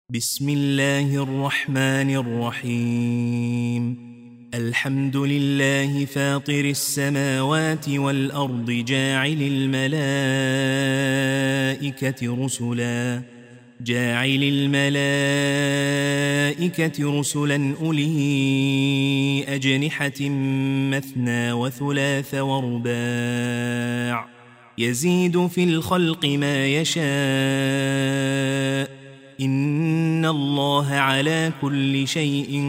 بسم الله الرحمن الرحيم. الحمد لله فاطر السماوات والأرض جاعل الملائكة رسلا أولي أجنحة مثنى وثلاث ورباع يزيد في الخلق ما يشاء إن الله على كل شيء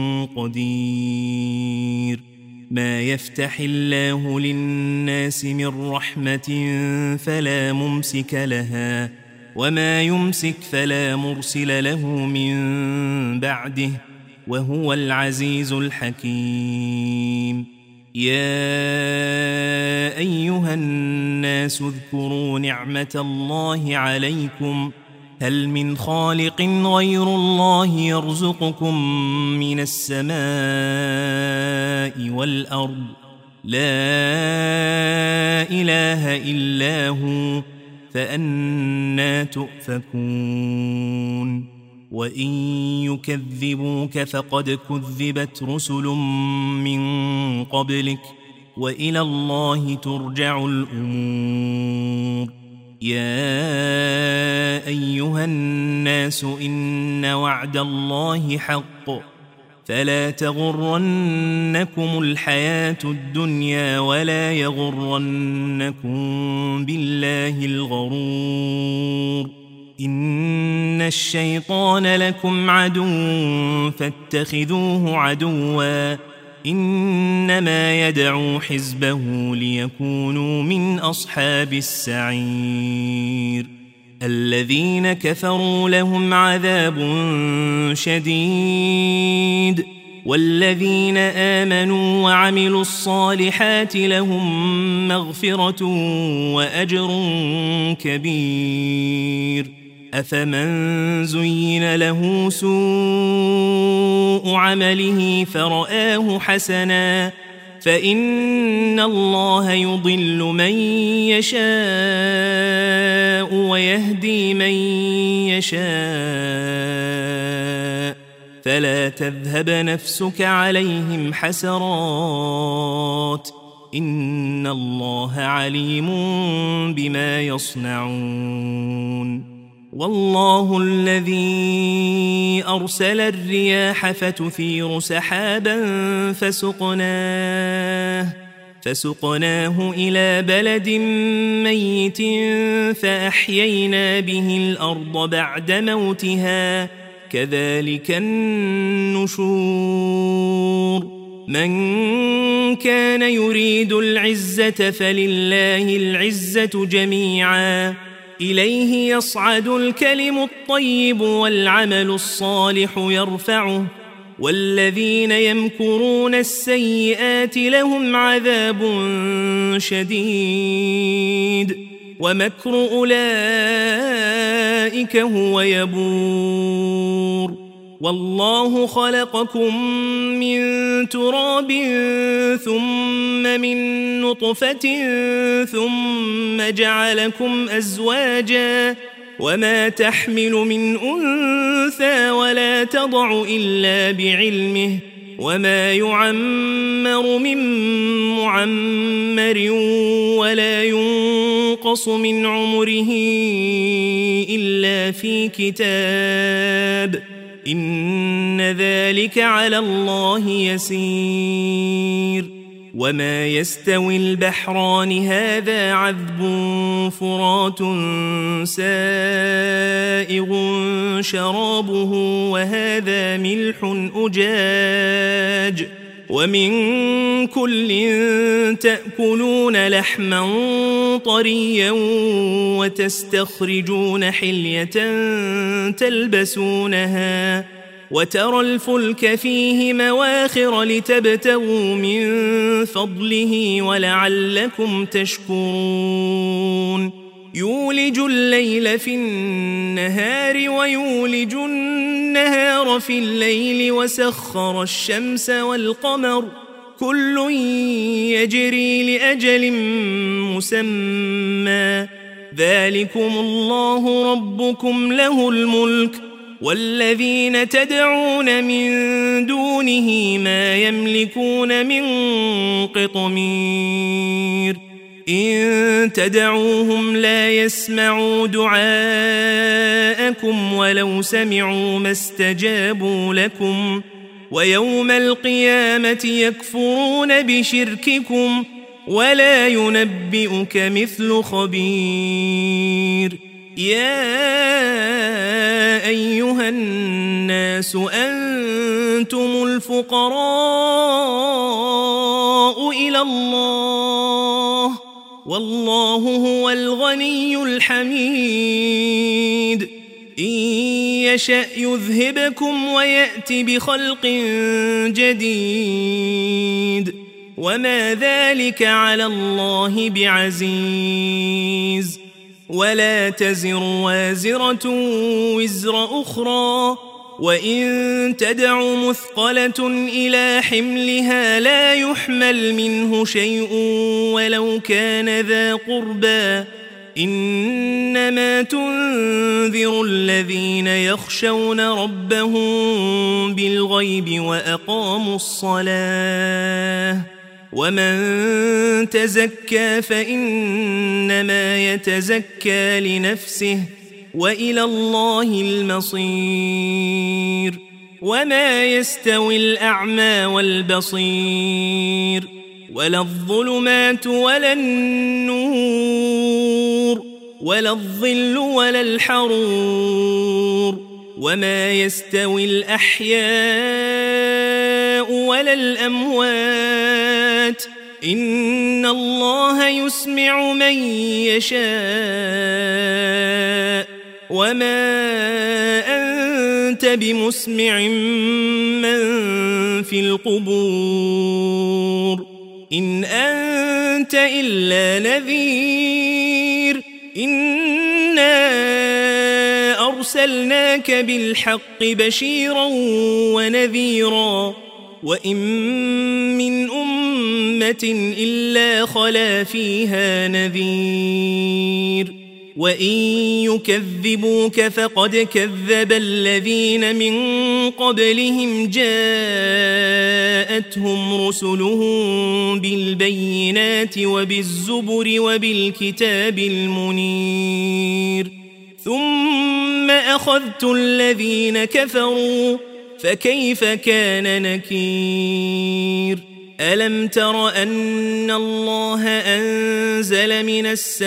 قدير. ما يفتح الله للناس من رحمة فلا ممسك لها وما يمسك فلا مرسل له من بعده وهو العزيز الحكيم. يا أيها الناس اذكروا نعمة الله عليكم هل من خالق غير الله يرزقكم من السماء والأرض لا إله إلا هو فأنى تؤفكون. وإن يكذبوك فقد كذبت رسل من قبلك وإلى الله ترجع الأمور. يا أيها الناس إن وعد الله حق فلا تغرنكم الحياة الدنيا ولا يغرنكم بالله الغرور. إن الشيطان لكم عدو فاتخذوه عدوا إنما يدعو حزبه ليكونوا من أصحاب السعير. الذين كفروا لهم عذاب شديد والذين آمنوا وعملوا الصالحات لهم مغفرة وأجر كبير. أفمن زين له سوء عمله فرآه حسنا فإن الله يضل من يشاء ويهدي من يشاء فلا تذهب نفسك عليهم حسرات إن الله عليم بما يصنعون. والله الذي أرسل الرياح فتثير سحابا فسقناه إلى بلد ميت فأحيينا به الأرض بعد موتها كذلك النشور. من كان يريد العزة فلله العزة جميعا إليه يصعد الكلم الطيب والعمل الصالح يرفعه والذين يمكرون السيئات لهم عذاب شديد ومكر أولئك هو يبور. والله خلقكم من تراب ثم من نطفة ثم جعلكم أزواجا وما تحمل من أنثى ولا تضع إلا بعلمه وما يعمر من معمر ولا ينقص من عمره إلا في كتاب إن ذلك على الله يسير. وما يستوي البحران هذا عذب فرات سائغ شرابه وهذا ملح أجاج ومن كل تأكلون لحما طريا وتستخرجون حلية تلبسونها وترى الفلك فيه مواخر لتبتغوا من فضله ولعلكم تشكرون. يولج الليل في النهار ويولج النهار في الليل وسخر الشمس والقمر كل يجري لأجل مسمى ذلكم الله ربكم له الملك والذين تدعون من دونه ما يملكون من قطمير إن تدعوهم لا يسمعوا دعاءكم ولو سمعوا ما استجابوا لكم ويوم القيامة يكفرون بشرككم ولا ينبئك مثل خبير يا أيها الناس أنتم الفقراء إلى الله والله هو الغني الحميد إن يشأ يذهبكم ويأتي بخلق جديد وما ذلك على الله بعزيز ولا تزر وازرة وزر أخرى وإن تدع مثقلة إلى حملها لا يحمل منه شيء ولو كان ذا قربى إنما تنذر الذين يخشون ربهم بالغيب وأقاموا الصلاة ومن تزكى فإنما يتزكى لنفسه وإلى الله المصير وما يستوي الأعمى والبصير ولا الظلمات ولا النور ولا الظل ولا الحرور وما يستوي الأحياء ولا الأموات إن الله يسمع من يشاء وما أنت بمسمع من في القبور إن أنت إلا نذير إنا أرسلناك بالحق بشيرا ونذيرا وإن من أمة إلا خلا فيها نذير وإن يكذبوك فقد كذب الذين من قبلهم جاءتهم رسلهم بالبينات وبالزبر وبالكتاب المنير ثم أخذت الذين كفروا فكيف كان نكير ألم تر أن الله أنزل من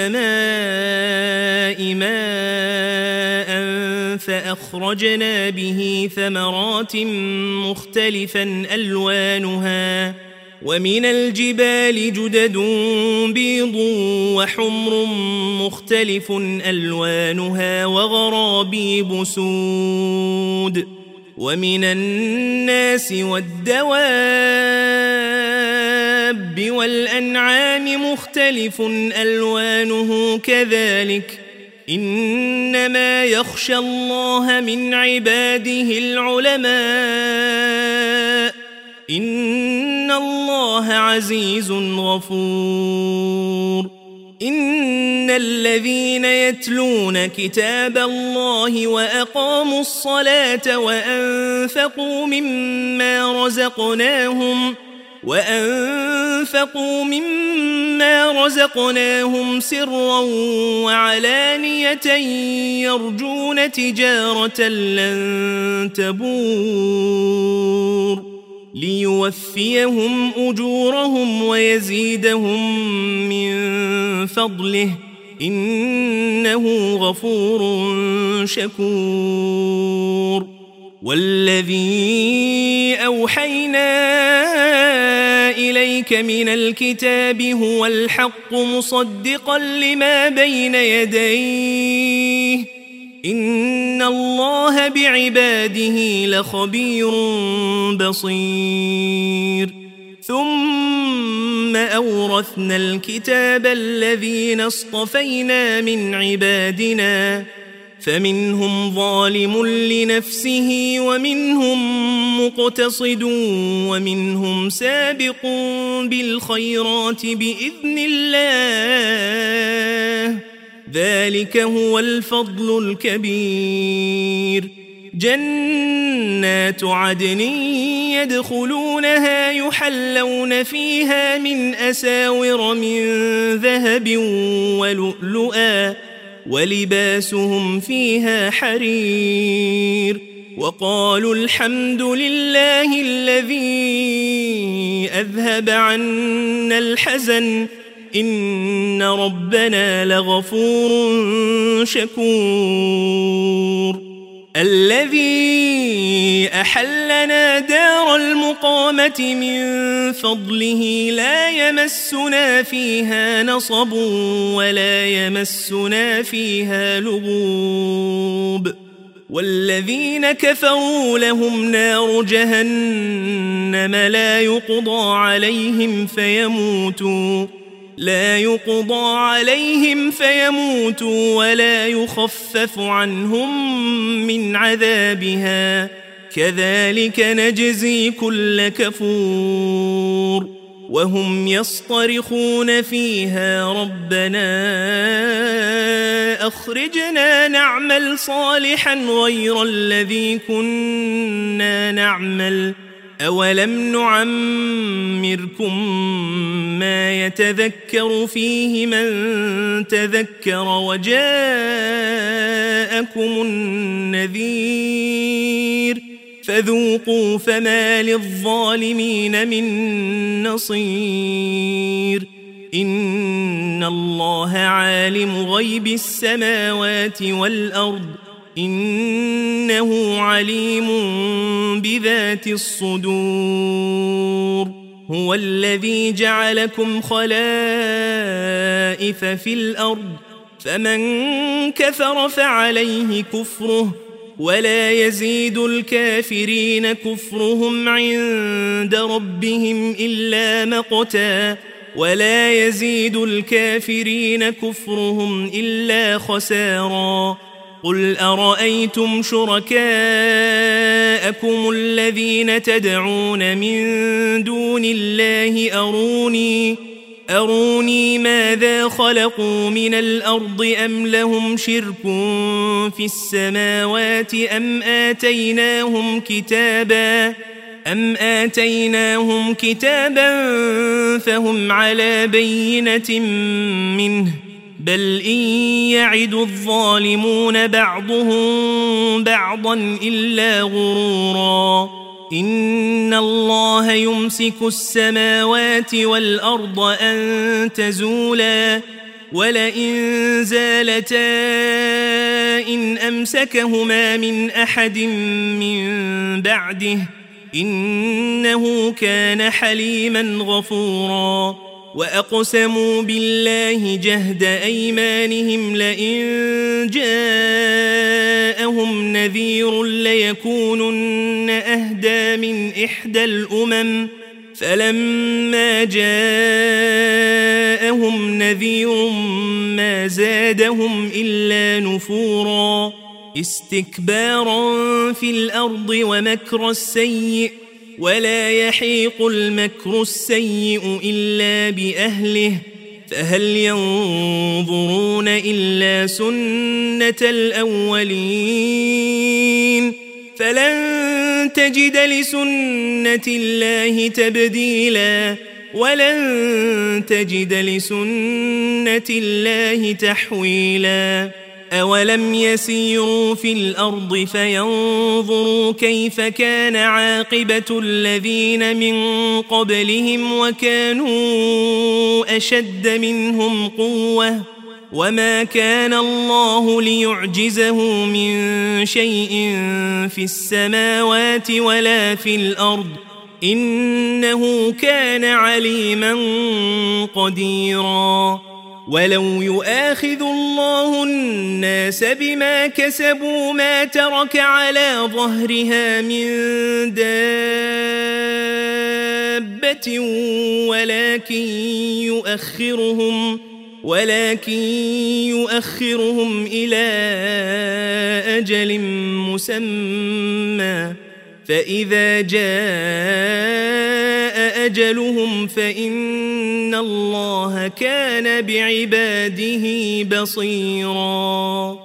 السماء ماء فأخرجنا به ثمرات مختلفا ألوانها ومن الجبال جدد بيض وحمر مختلف ألوانها وغرابيب سود ومن الناس والدواب والأنعام مختلف ألوانه كذلك إنما يخشى الله من عباده العلماء إن الله عزيز غفور إن الذين يتلون كتاب الله وأقاموا الصلاة وأنفقوا مما رزقناهم سرا وعلانية يرجون تجارة لن تبور ليوفيهم أجورهم ويزيدهم من فضله إنه غفور شكور والذي أوحينا إليك من الكتاب هو الحق مصدقا لما بين يديه إن الله بعباده لخبير بصير ثم أورثنا الكتاب الذين اصطفينا من عبادنا فمنهم ظالم لنفسه ومنهم مقتصد ومنهم سابق بالخيرات بإذن الله ذلك هو الفضل الكبير جنات عدن يدخلونها يحلون فيها من أساور من ذهب ولؤلؤا ولباسهم فيها حرير وقالوا الحمد لله الذي أذهب عنا الحزن إن ربنا لغفور شكور الذي أحلنا دار المقامة من فضله لا يمسنا فيها نصب ولا يمسنا فيها لغوب والذين كفروا لهم نار جهنم لا يقضى عليهم فيموتوا ولا يخفف عنهم من عذابها كذلك نجزي كل كفور وهم يصطرخون فيها ربنا أخرجنا نعمل صالحا غير الذي كنا نعمل أولم نعمركم ما يتذكر فيه من تذكر وجاءكم النذير فذوقوا فما للظالمين من نصير إن الله عالم غيب السماوات والأرض إنه عليم بذات الصدور هو الذي جعلكم خلائف في الأرض فمن كفر فعليه كفره ولا يزيد الكافرين كفرهم عند ربهم إلا مقتا ولا يزيد الكافرين كفرهم إلا خسارا قل أرأيتم شركاءكم الذين تدعون من دون الله أروني ماذا خلقوا من الأرض أم لهم شرك في السماوات أم آتيناهم كتابا فهم على بينة منه بل إن يعد الظالمون بعضهم بعضا إلا غرورا إن الله يمسك السماوات والأرض أن تزولا ولئن زالتا إن أمسكهما من أحد من بعده إنه كان حليما غفورا وأقسموا بالله جهد أيمانهم لئن جاءهم نذير ليكونن أهدى من إحدى الأمم فلما جاءهم نذير ما زادهم إلا نفورا استكبارا في الأرض ومكر السيء ولا يحيق المكر السيء إلا بأهله فهل ينظرون إلا سنة الأولين فلن تجد لسنة الله تبديلا ولن تجد لسنة الله تحويلا أولم يسيروا في الأرض فينظروا كيف كان عاقبة الذين من قبلهم وكانوا أشد منهم قوة وما كان الله ليعجزه من شيء في السماوات ولا في الأرض إنه كان عليما قديرا ولو يؤاخذ الله الناس بما كسبوا ما ترك على ظهرها من دابة ولكن يؤخرهم إلى أجل مسمى فإذا جاء أجلهم فإن الله كان بعباده بصيراً